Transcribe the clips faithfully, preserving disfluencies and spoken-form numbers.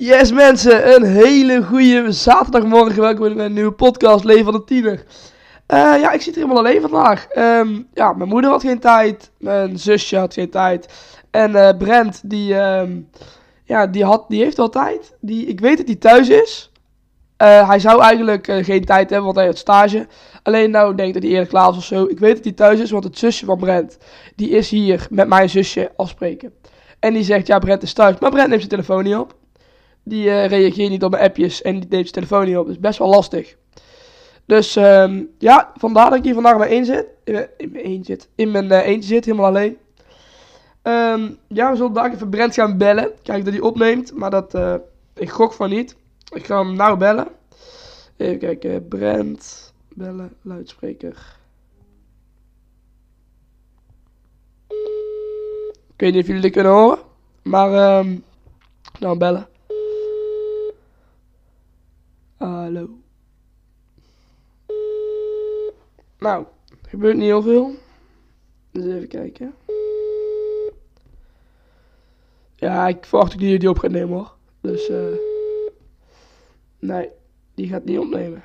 Yes mensen, een hele goede zaterdagmorgen. Welkom bij een nieuwe podcast, Leven van de Tiener. Uh, ja, ik zit hier helemaal alleen vandaag. Um, ja, mijn moeder had geen tijd, mijn zusje had geen tijd. En uh, Brent, die, um, ja, die, had, die heeft wel tijd. Die, ik weet dat hij thuis is. Uh, hij zou eigenlijk uh, geen tijd hebben, want hij had stage. Alleen nou denk ik dat hij eerder klaar is of zo. Ik weet dat hij thuis is, want het zusje van Brent, die is hier met mijn zusje afspreken. En die zegt, ja, Brent is thuis. Maar Brent neemt zijn telefoon niet op. Die uh, reageert niet op mijn appjes en die neemt zijn telefoon niet op. Dat is best wel lastig. Dus um, ja, vandaar dat ik hier vandaag in mijn één zit. In mijn, in mijn, één zit. In mijn uh, eentje zit, helemaal alleen. Um, ja, we zullen daar even Brent gaan bellen. Kijk dat hij opneemt, maar dat, uh, ik gok van niet. Ik ga hem nou bellen. Even kijken, Brent, bellen, luidspreker. Ik weet niet of jullie dit kunnen horen, maar um, nou bellen. Hallo. Nou, er gebeurt niet heel veel. Dus even kijken. Ja, ik verwacht ook niet dat die op gaat nemen hoor. Dus eh. Uh, nee, die gaat niet opnemen.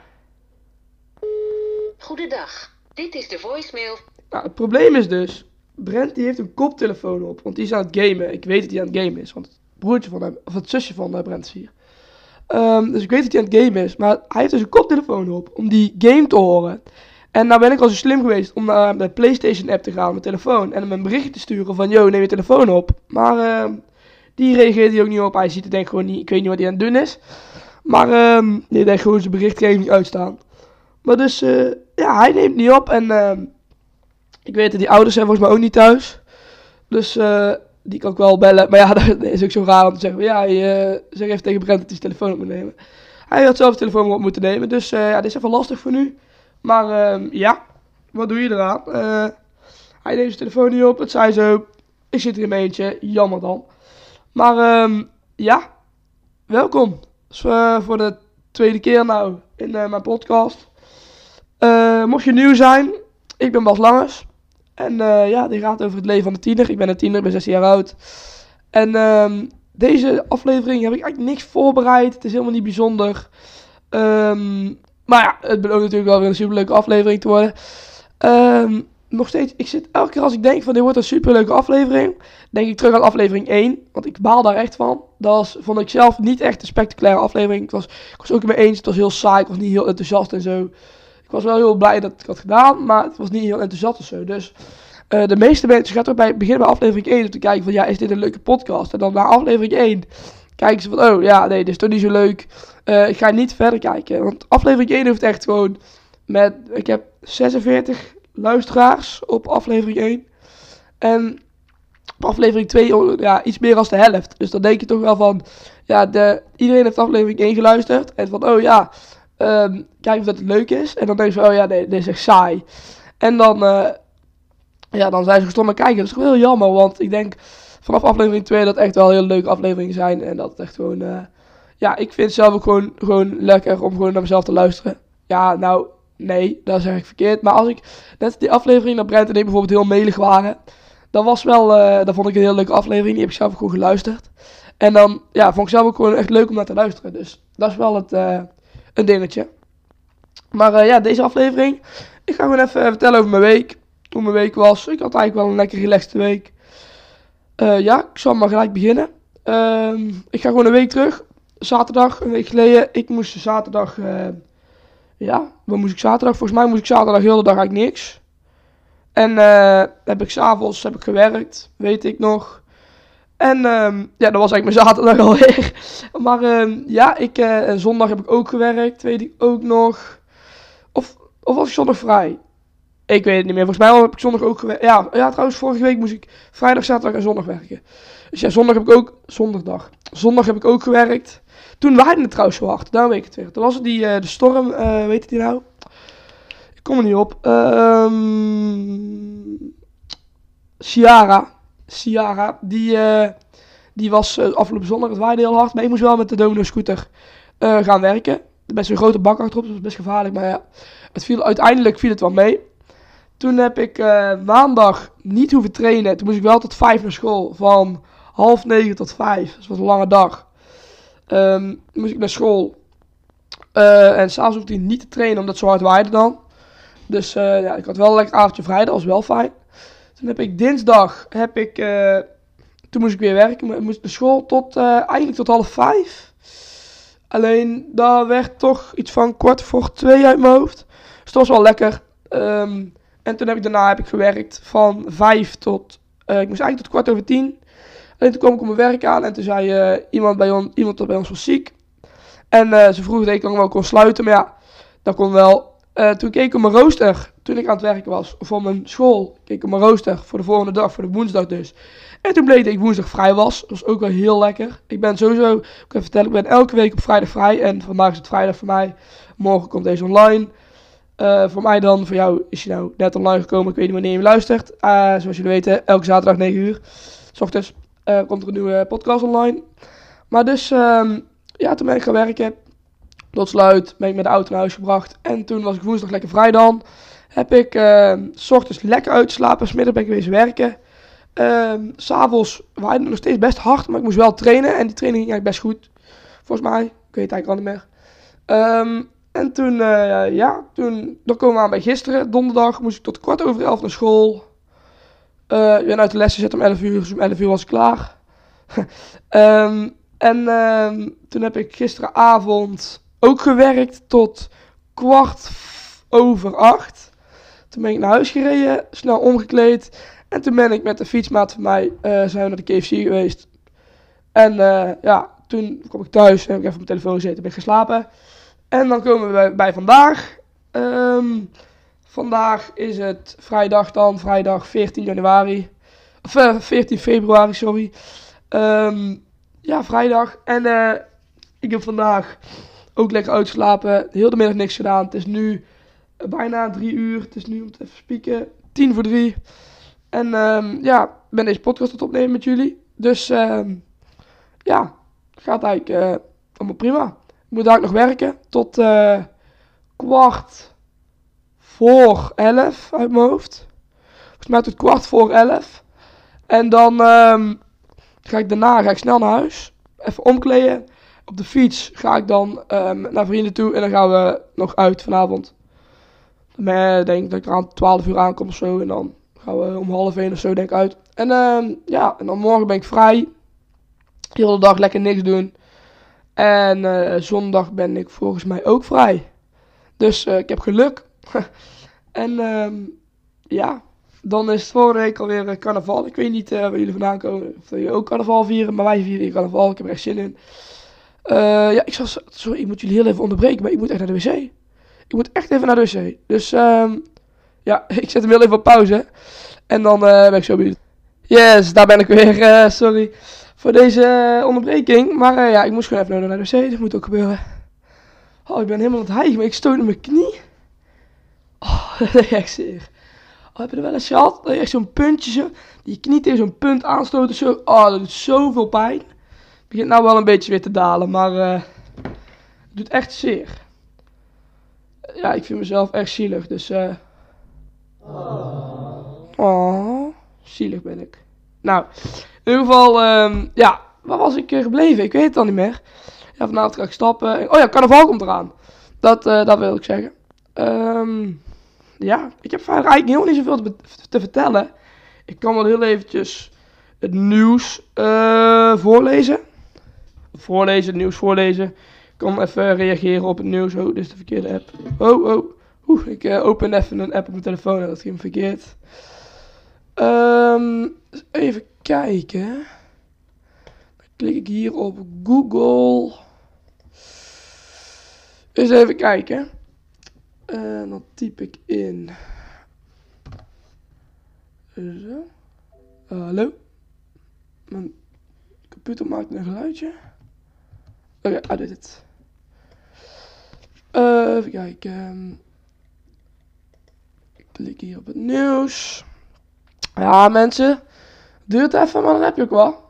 Goedendag, dit is de voicemail. Nou, het probleem is dus, Brent die heeft een koptelefoon op, want die is aan het gamen. Ik weet dat hij aan het gamen is, want het broertje van hem, of het zusje van uh, Brent is hier. Um, dus ik weet dat hij aan het gamen is, maar hij heeft dus een koptelefoon op om die game te horen. En nou ben ik al zo slim geweest om naar de PlayStation app te gaan op mijn telefoon en hem een berichtje te sturen van, yo, neem je telefoon op. Maar uh, die reageert hij ook niet op, hij ziet het denk ik gewoon niet, ik weet niet wat hij aan het doen is. Maar um, die denkt gewoon zijn berichtgeving uitstaan. Maar dus, uh, ja, hij neemt niet op en uh, ik weet dat die ouders zijn volgens mij ook niet thuis. Dus, uh, die kan ik wel bellen. Maar ja, dat is ook zo raar om te zeggen. Ja, je, uh, zeg even tegen Brent dat hij zijn telefoon op moet nemen. Hij had zelf zijn telefoon op moeten nemen. Dus uh, ja, dit is even lastig voor nu. Maar uh, ja, wat doe je eraan? Uh, hij neemt zijn telefoon niet op. Het zei zo. Ik zit er in mijn eentje. Jammer dan. Maar um, ja, welkom. Dus, uh, voor de tweede keer nou in uh, mijn podcast. Uh, mocht je nieuw zijn, ik ben Bas Langers. En uh, ja, dit gaat over het leven van de tiener. Ik ben een tiener, ik ben zestien jaar oud. En um, deze aflevering heb ik eigenlijk niks voorbereid. Het is helemaal niet bijzonder. Um, maar ja, het belooft natuurlijk wel weer een superleuke aflevering te worden. Um, nog steeds, ik zit elke keer als ik denk van dit wordt een superleuke aflevering, denk ik terug aan aflevering één. Want ik baal daar echt van. Dat was, vond ik zelf niet echt een spectaculaire aflevering. Ik was, ik was ook in mijn eens, het was heel saai, ik was niet heel enthousiast en zo. Ik was wel heel blij dat ik het had gedaan, maar het was niet heel enthousiast of zo. Dus uh, de meeste mensen gaan toch bij beginnen bij aflevering één om te kijken van ja, is dit een leuke podcast? En dan na aflevering één kijken ze van oh ja, nee, dit is toch niet zo leuk. Uh, ik ga niet verder kijken. Want aflevering één heeft echt gewoon met, ik heb zesenveertig luisteraars op aflevering één. En op aflevering twee ja, iets meer dan de helft. Dus dan denk je toch wel van ja, de, iedereen heeft aflevering één geluisterd. En van oh ja, um, kijk of dat het leuk is. En dan denk je van oh ja, nee, dit is echt saai. En dan, uh, ja, dan zijn ze gestopt met kijken. Dat is toch wel heel jammer, want ik denk vanaf aflevering twee dat het echt wel heel leuke afleveringen zijn. En dat het echt gewoon, uh, ja, ik vind het zelf ook gewoon, gewoon lekker om gewoon naar mezelf te luisteren. Ja, nou, nee, dat zeg ik verkeerd. Maar als ik, net die aflevering dat Brent en ik bijvoorbeeld heel melig waren, dat was wel, uh, dat vond ik een heel leuke aflevering. Die heb ik zelf ook gewoon geluisterd. En dan, ja, vond ik zelf ook gewoon echt leuk om naar te luisteren. Dus dat is wel het, uh, een dingetje. Maar uh, ja, deze aflevering, ik ga gewoon even vertellen over mijn week. Hoe mijn week was. Ik had eigenlijk wel een lekker relaxte week. Uh, ja, ik zal maar gelijk beginnen. Uh, ik ga gewoon een week terug. Zaterdag, een week geleden. Ik moest zaterdag, uh, ja, wat moest ik zaterdag? Volgens mij moest ik zaterdag heel de dag eigenlijk niks. En uh, heb ik s'avonds heb ik gewerkt, weet ik nog. En um, ja, dat was eigenlijk mijn zaterdag alweer. Maar um, ja, ik, uh, zondag heb ik ook gewerkt, weet ik ook nog. Of, of was ik zondag vrij? Ik weet het niet meer. Volgens mij heb ik zondag ook gewerkt. Ja, ja, trouwens, vorige week moest ik vrijdag, zaterdag en zondag werken. Dus ja, zondag heb ik ook... Zondag. Zondag heb ik ook gewerkt. Toen waaide het trouwens zo hard. Daar weet ik het weer. Toen was het die, uh, de storm, uh, weet je die nou? Ik kom er niet op. Um, Ciara. Ciara. Die, uh, die was uh, afgelopen zondag. Het waaide heel hard. Maar ik moest wel met de domino scooter uh, gaan werken. Best een grote bak achterop. Dat was best gevaarlijk. Maar ja, het viel, uiteindelijk viel het wel mee. Toen heb ik uh, maandag niet hoeven trainen. Toen moest ik wel tot vijf naar school. Van half negen tot vijf. Dat was een lange dag. Um, moest ik naar school. Uh, en s'avonds hoefde ik niet te trainen, omdat het zo hard waaide dan. Dus uh, ja, ik had wel een lekker avondje vrij, dat was wel fijn. Toen heb ik dinsdag, heb ik, uh, toen moest ik weer werken. Ik moest naar school tot, uh, eigenlijk tot half vijf. Alleen, daar werd toch iets van kwart voor twee uit mijn hoofd. Dus dat was wel lekker. Um, en toen heb ik daarna heb ik gewerkt van vijf tot, uh, ik moest eigenlijk tot kwart over tien. En toen kwam ik op mijn werk aan en toen zei uh, iemand, bij on, iemand dat bij ons was ziek. En uh, ze vroeg dat ik dan wel kon sluiten, maar ja, dat kon wel. Uh, toen keek ik op mijn rooster, toen ik aan het werken was, voor mijn school, keek ik op mijn rooster voor de volgende dag, voor de woensdag dus. En toen bleek dat ik woensdag vrij was, dat was ook wel heel lekker. Ik ben sowieso, ik kan even vertellen, ik ben elke week op vrijdag vrij en vandaag is het vrijdag voor mij. Morgen komt deze online. Uh, voor mij dan, voor jou is je nou net online gekomen, ik weet niet wanneer je me luistert. Uh, zoals jullie weten, elke zaterdag negen uur, 's ochtends, uh, komt er een nieuwe podcast online. Maar dus, um, ja, toen ben ik gaan werken. Tot sluit ben ik met de auto naar huis gebracht. En toen was ik woensdag lekker vrij dan. Heb ik, uh, 's ochtends lekker uitgeslapen, 's middag ben ik wezen werken. Uh, 's avonds waaide het nog steeds best hard, maar ik moest wel trainen. En die training ging eigenlijk best goed, volgens mij. Ik weet het eigenlijk al niet meer. Um, En toen, uh, ja, toen, dan komen we aan bij gisteren, donderdag, moest ik tot kwart over elf naar school. Uh, ik ben uit de les gezet om elf uur, dus om elf uur was ik klaar. um, en um, toen heb ik gisteravond ook gewerkt tot kwart over acht. Toen ben ik naar huis gereden, snel omgekleed. En toen ben ik met de fietsmaat van mij, uh, zijn we naar de K F C geweest. En uh, ja, toen kwam ik thuis en heb ik even op mijn telefoon gezeten en ben ik geslapen. En dan komen we bij, bij vandaag. Um, vandaag is het vrijdag dan, vrijdag veertien januari. Of uh, veertien februari, sorry. Um, ja, vrijdag. En uh, ik heb vandaag ook lekker uitgeslapen. Heel de middag niks gedaan. Het is nu uh, bijna drie uur. Het is nu, om het even spieken, tien voor drie. En um, ja, ik ben deze podcast aan het opnemen met jullie. Dus um, ja, gaat eigenlijk uh, allemaal prima. Ik moet daar nog werken tot uh, kwart voor elf uit mijn hoofd. Volgens mij tot kwart voor elf. En dan um, ga ik daarna ga ik snel naar huis. Even omkleden. Op de fiets ga ik dan um, naar vrienden toe. En dan gaan we nog uit vanavond. Dan denk ik dat ik er aan twaalf uur aankom of zo. En dan gaan we om half één of zo denk ik uit. En um, ja, en dan morgen ben ik vrij. De hele dag lekker niks doen. En uh, zondag ben ik volgens mij ook vrij. Dus uh, ik heb geluk. en um, ja, dan is het volgende week alweer uh, carnaval. Ik weet niet uh, waar jullie vandaan komen. Of jullie ook carnaval vieren. Maar wij vieren hier carnaval. Ik heb er echt zin in. Uh, ja, ik zal, sorry, ik moet jullie heel even onderbreken. Maar ik moet echt naar de wc. Ik moet echt even naar de wc. Dus um, ja, ik zet hem heel even op pauze. En dan uh, ben ik zo benieuwd. Yes, daar ben ik weer. Uh, sorry voor deze uh, onderbreking. Maar uh, ja, ik moest gewoon even naar de wc. Dat moet ook gebeuren. Oh, ik ben helemaal aan het hijgen, maar ik stoot in mijn knie. Oh, dat is echt zeer. Oh, heb je er wel eens gehad? Dat je echt zo'n puntje zo, die je knie tegen zo'n punt aanstoot zo. Oh, dat doet zoveel pijn. Het begint nou wel een beetje weer te dalen, maar uh, het doet echt zeer. Ja, ik vind mezelf echt zielig, dus eh... Uh... Oh, zielig ben ik. Nou, in ieder geval, um, ja, waar was ik uh, gebleven? Ik weet het al niet meer. Ja, vanavond ga ik stappen. Oh ja, carnaval komt eraan. Dat, uh, dat wil ik zeggen. Um, ja, ik heb verder eigenlijk heel niet zoveel te, te vertellen. Ik kan wel heel eventjes het nieuws uh, voorlezen. Voorlezen, het nieuws voorlezen. Ik kan even reageren op het nieuws. Oh, dit is de verkeerde app. Oh, oh. Oeh, ik uh, open even een app op mijn telefoon en dat ging verkeerd. Um, even kijken. Dan klik ik hier op Google. Eens even kijken. En uh, dan typ ik in. Zo. Uh, hallo. Mijn computer maakt een geluidje. Oké, okay, hij doet het. Uh, even kijken. Ik klik hier op het nieuws. Ja, mensen. Duurt even, maar dan heb je ook wel.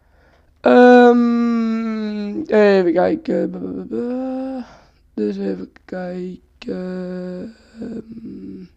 Um, even kijken. Dus even kijken. Um,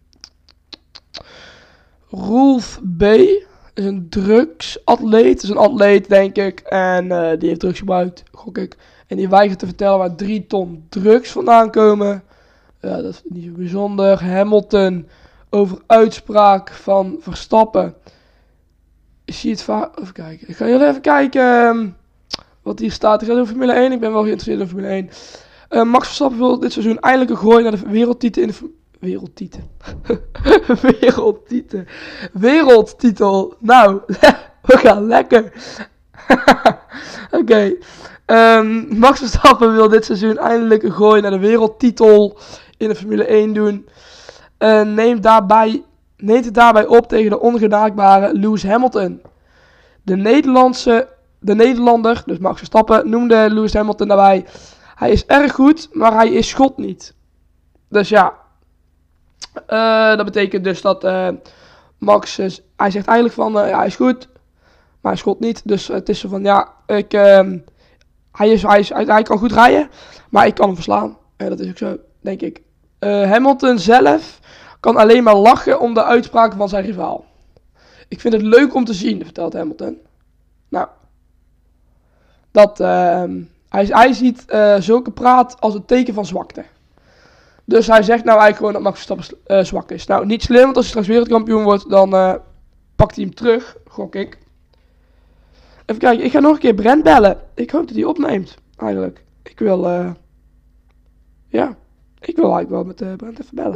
Rolf B. is een drugsatleet. Is een atleet, denk ik. En uh, die heeft drugs gebruikt, gok ik. En die weigert te vertellen waar drie ton drugs vandaan komen. Ja, dat is niet zo bijzonder. Hamilton over uitspraak van Verstappen. Ik zie het vaak. Even kijken. Ik ga jullie even kijken um, wat hier staat. Ik ga over Formule één. Ik ben wel geïnteresseerd in Formule één. Uh, Max Verstappen wil dit seizoen eindelijk een gooi naar de wereldtitel in de... Wereldtitel. Wereldtitel. Wereldtitel. Nou, we gaan lekker. Oké. Okay. Um, Max Verstappen wil dit seizoen eindelijk een gooi naar de wereldtitel in de Formule één doen. Uh, neemt, daarbij, neemt het daarbij op tegen de ongenaakbare Lewis Hamilton. De Nederlandse, de Nederlander, dus Max Verstappen, noemde Lewis Hamilton daarbij: hij is erg goed, maar hij is God niet. Dus ja, uh, dat betekent dus dat uh, Max, uh, hij zegt eigenlijk van, uh, ja, hij is goed, maar hij is God niet. Dus uh, het is zo van, ja, ik, uh, hij, is, hij, is, hij, hij kan goed rijden, maar ik kan hem verslaan. En dat is ook zo, denk ik. Uh, Hamilton zelf kan alleen maar lachen om de uitspraken van zijn rivaal. Ik vind het leuk om te zien, vertelt Hamilton. Nou, dat, uh, hij, hij ziet uh, zulke praat als een teken van zwakte. Dus hij zegt nou eigenlijk gewoon dat Max Verstappen uh, zwak is. Nou, niet slim, want als hij straks wereldkampioen wordt, dan uh, pakt hij hem terug, gok ik. Even kijken, ik ga nog een keer Brent bellen. Ik hoop dat hij opneemt, eigenlijk. Ik wil, uh, ja, ik wil eigenlijk wel met uh, Brent even bellen.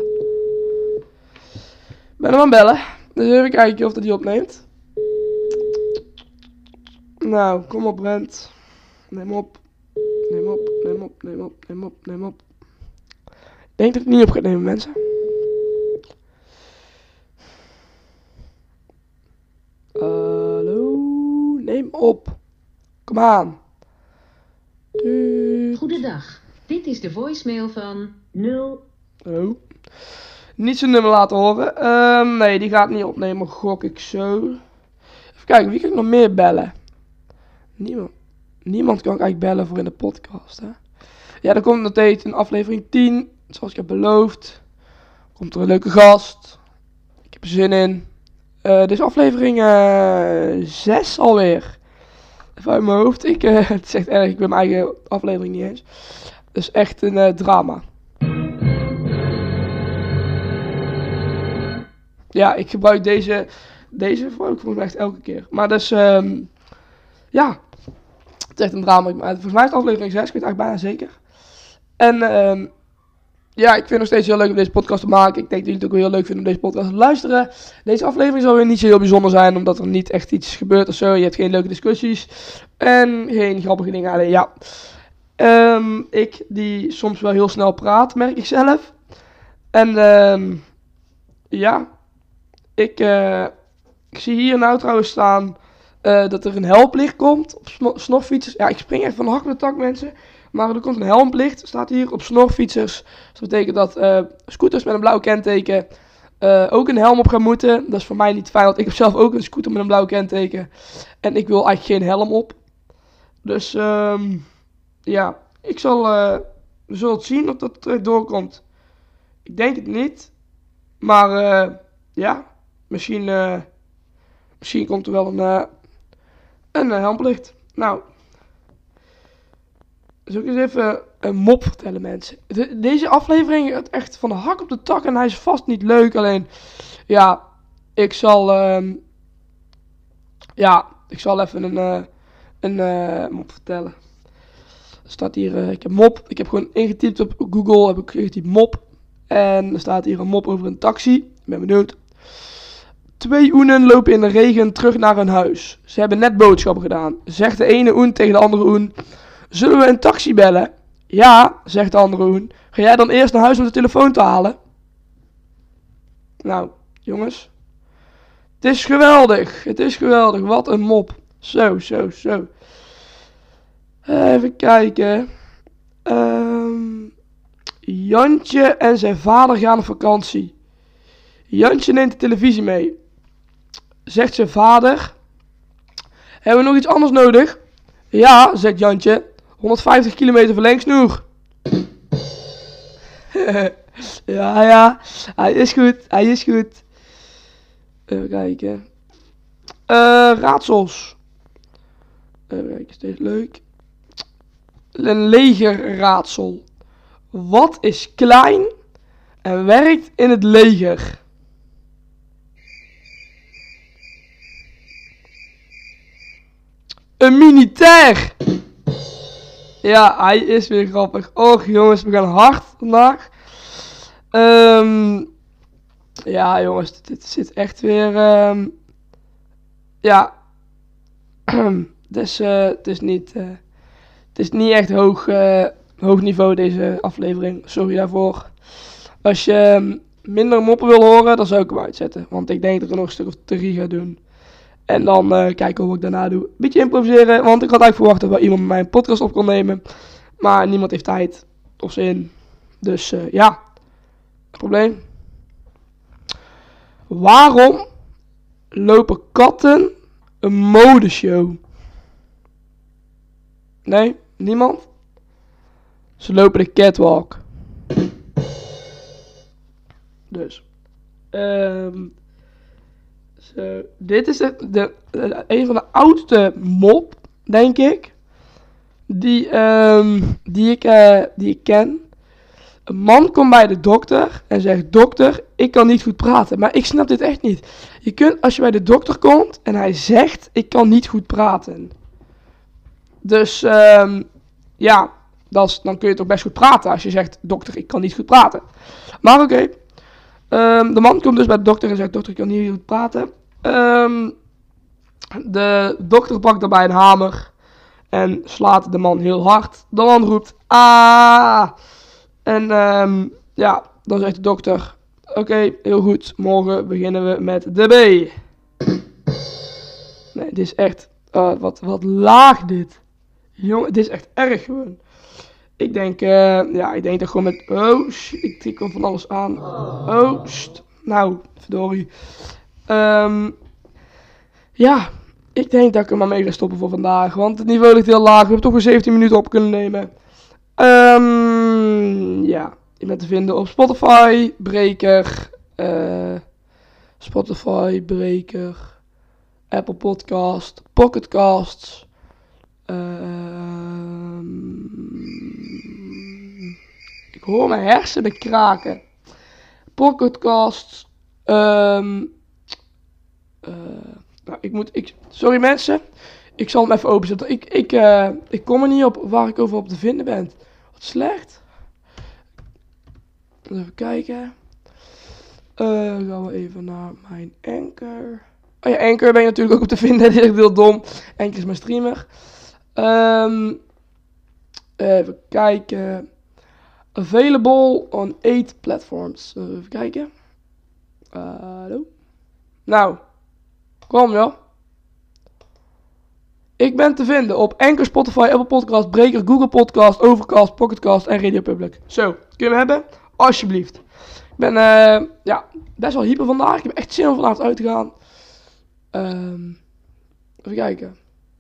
Ik ben hem aan het bellen, dus even kijken of hij die opneemt. Nou, kom op Brent. Neem op. Neem op, neem op, neem op, neem op, neem op. Ik denk dat ik niet op ga nemen, mensen. Hallo, neem op. Kom aan. Du Goedendag. Dit is de voicemail van nul. Hallo. Niet zijn nummer laten horen. Uh, nee, die gaat niet opnemen, gok ik zo. Even kijken, wie kan ik nog meer bellen? Niemand. Niemand kan ik eigenlijk bellen voor in de podcast, hè. Ja, er komt nog steeds in aflevering tien. Zoals ik heb beloofd. Komt er een leuke gast. Ik heb er zin in. Uh, dit is aflevering uh, zes alweer. Even uit mijn hoofd. Ik, uh, het is echt erg. Ik ben mijn eigen aflevering niet eens. Het is echt een uh, drama. Ja, ik gebruik deze. Deze gebruik ik volgens mij echt elke keer. Maar dus, um, ja. Het is echt een drama. Volgens mij is het aflevering zes. Ik weet het eigenlijk bijna zeker. En um, ja, ik vind het nog steeds heel leuk om deze podcast te maken. Ik denk dat jullie het ook wel heel leuk vinden om deze podcast te luisteren. Deze aflevering zal weer niet zo heel bijzonder zijn, omdat er niet echt iets gebeurt of zo. Je hebt geen leuke discussies en geen grappige dingen. Alleen ja, um, ik die soms wel heel snel praat, merk ik zelf. En um, ja, ik, uh, ik zie hier nou trouwens staan uh, dat er een helplicht komt op snorfietsers. Ja, ik spring echt van de hak op de tak, mensen. Maar er komt een helmplicht, staat hier op snorfietsers. Dus dat betekent dat uh, scooters met een blauw kenteken uh, ook een helm op gaan moeten. Dat is voor mij niet fijn, want ik heb zelf ook een scooter met een blauw kenteken. En ik wil eigenlijk geen helm op. Dus um, ja, ik zal, uh, we zullen het zien of dat er doorkomt. Ik denk het niet. Maar uh, ja, misschien, uh, misschien komt er wel een, uh, een uh, helmplicht. Nou... Zal ik eens even een mop vertellen, mensen. De, deze aflevering gaat echt van de hak op de tak en hij is vast niet leuk. Alleen, ja, ik zal, um, ja, ik zal even een, uh, een uh, mop vertellen. Er staat hier, uh, ik heb mop, ik heb gewoon ingetypt op Google, heb ik ingetypt mop. En er staat hier een mop over een taxi. Ik ben benieuwd. Twee oenen lopen in de regen terug naar hun huis. Ze hebben net boodschappen gedaan. Zegt de ene oen tegen de andere oen: zullen we een taxi bellen? Ja, zegt de andere oen. Ga jij dan eerst naar huis om de telefoon te halen? Nou, jongens. Het is geweldig. Het is geweldig. Wat een mop. Zo, zo, zo. Even kijken. Um, Jantje en zijn vader gaan op vakantie. Jantje neemt de televisie mee. Zegt zijn vader: hebben we nog iets anders nodig? Ja, zegt Jantje. honderdvijftig kilometer verlengsnoer. Ja, ja. Hij is goed. Hij is goed. Even kijken. Uh, raadsels. Even kijken, steeds leuk. een legerraadsel. Wat is klein en werkt in het leger? Een militair! Ja, hij is weer grappig. Och jongens, we gaan hard vandaag. Um, ja jongens, dit zit echt weer... Um, ja. dus uh, het is niet... Uh, het is niet echt hoog, uh, hoog niveau deze aflevering. Sorry daarvoor. Als je um, minder moppen wil horen, dan zou ik hem uitzetten. Want ik denk dat ik er nog een stuk of drie ga doen. En dan uh, kijken hoe ik daarna doe. Beetje improviseren, want ik had eigenlijk verwacht dat wel iemand met mij een podcast op kon nemen. Maar niemand heeft tijd of zin. Dus uh, ja, probleem. Waarom lopen katten een modeshow? Nee, niemand? Ze lopen de catwalk. Dus. Um, so, dit is de, de, de, een van de oudste mop, denk ik. Die, um, die, ik, uh, die ik ken. Een man komt bij de dokter en zegt: dokter, ik kan niet goed praten. Maar ik snap dit echt niet. Je kunt, als je bij de dokter komt en hij zegt: ik kan niet goed praten. Dus, um, ja, dat is, dan kun je toch best goed praten als je zegt: dokter, ik kan niet goed praten. Maar oké. Okay. Um, de man komt dus bij de dokter en zegt: dokter, ik kan niet goed praten. Um, de dokter pakt daarbij een hamer en slaat de man heel hard. De man roept: ah! En um, ja, dan zegt de dokter: oké, okay, heel goed, morgen beginnen we met de B. Nee, dit is echt, uh, wat, wat laag dit. Jongen, dit is echt erg gewoon. Ik denk, uh, ja, ik denk dat gewoon met, oh, shit, ik tik er van alles aan. Oh, st, nou, verdorie. Um, ja, ik denk dat ik er maar mee ga stoppen voor vandaag, want het niveau ligt heel laag. We hebben toch weer zeventien minuten op kunnen nemen. Um, ja, je bent te vinden op Spotify, Breaker, uh, Spotify, Breaker, Apple Podcast, Pocket Casts. Um, ik hoor mijn hersenen kraken. Pocket Casts. Um, uh, nou, ik moet, ik, sorry mensen, ik zal hem even openzetten. Ik, ik, uh, ik kom er niet op waar ik over op te vinden ben. Wat slecht. Even kijken. Uh, gaan we even naar mijn Anchor. Oh ja, Anchor ben je natuurlijk ook op te vinden. Dat is echt heel dom. Anchor is mijn streamer. Um, even kijken. Available on eight platforms. Uh, even kijken. Uh, hallo. Nou. Kom joh. Ik ben te vinden op Anchor, Spotify, Apple Podcast, Breaker, Google Podcast, Overcast, Pocketcast en Radio Public. Zo, kun je me hebben? Alsjeblieft. Ik ben uh, ja, best wel hyper vandaag. Ik heb echt zin om vanavond uit te gaan. Um, even kijken.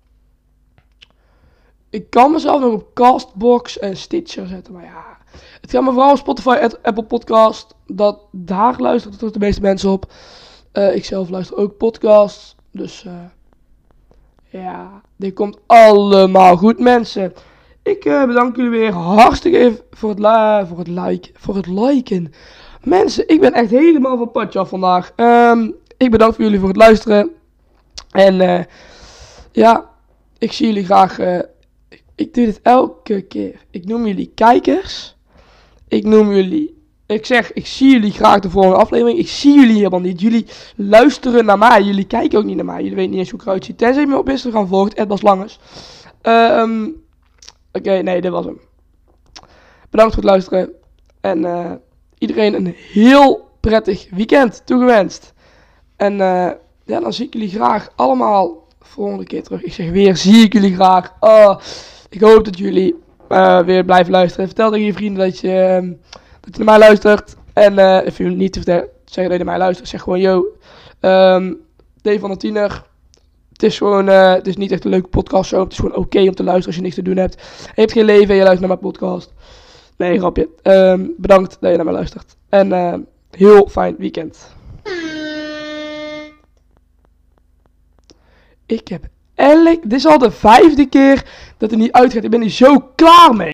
Ik kan mezelf nog op Castbox en Stitcher zetten, maar ja. Het gaat me vooral op Spotify, Apple Podcast. Dat, daar luisteren toch de meeste mensen op. Uh, ik zelf luister ook podcasts. Dus uh, ja, dit komt allemaal goed mensen. Ik uh, bedank jullie weer hartstikke even voor het, la- voor het, like, voor het liken. Mensen, ik ben echt helemaal van padje af vandaag. Um, ik bedank voor jullie voor het luisteren. En uh, ja, ik zie jullie graag. Uh, ik, ik doe dit elke keer. Ik noem jullie kijkers. Ik noem jullie... Ik zeg, ik zie jullie graag de volgende aflevering. Ik zie jullie helemaal niet. Jullie luisteren naar mij. Jullie kijken ook niet naar mij. Jullie weten niet eens hoe ik eruit zie. Tenzij je me op Instagram volgt. Ed Bas Langers. Um, Oké, okay, nee, dit was hem. Bedankt voor het luisteren. En uh, iedereen een heel prettig weekend toegewenst. En uh, ja, dan zie ik jullie graag allemaal volgende keer terug. Ik zeg weer, zie ik jullie graag. Oh, ik hoop dat jullie uh, weer blijven luisteren. Vertel tegen je vrienden dat je... Uh, dat je naar mij luistert. En uh, if je niet te vertellen, zeggen dat je naar mij luistert. Zeg gewoon, yo, um, Dave van de Tiener. Het is gewoon, uh, het is niet echt een leuke podcast zo. Het is gewoon oké okay om te luisteren als je niks te doen hebt. Je hebt geen leven en je luistert naar mijn podcast. Nee, grapje. Um, bedankt dat je naar mij luistert. En uh, heel fijn weekend. Ik heb elk... Dit is al de vijfde keer dat hij niet uitgaat. Ik ben hier zo klaar mee.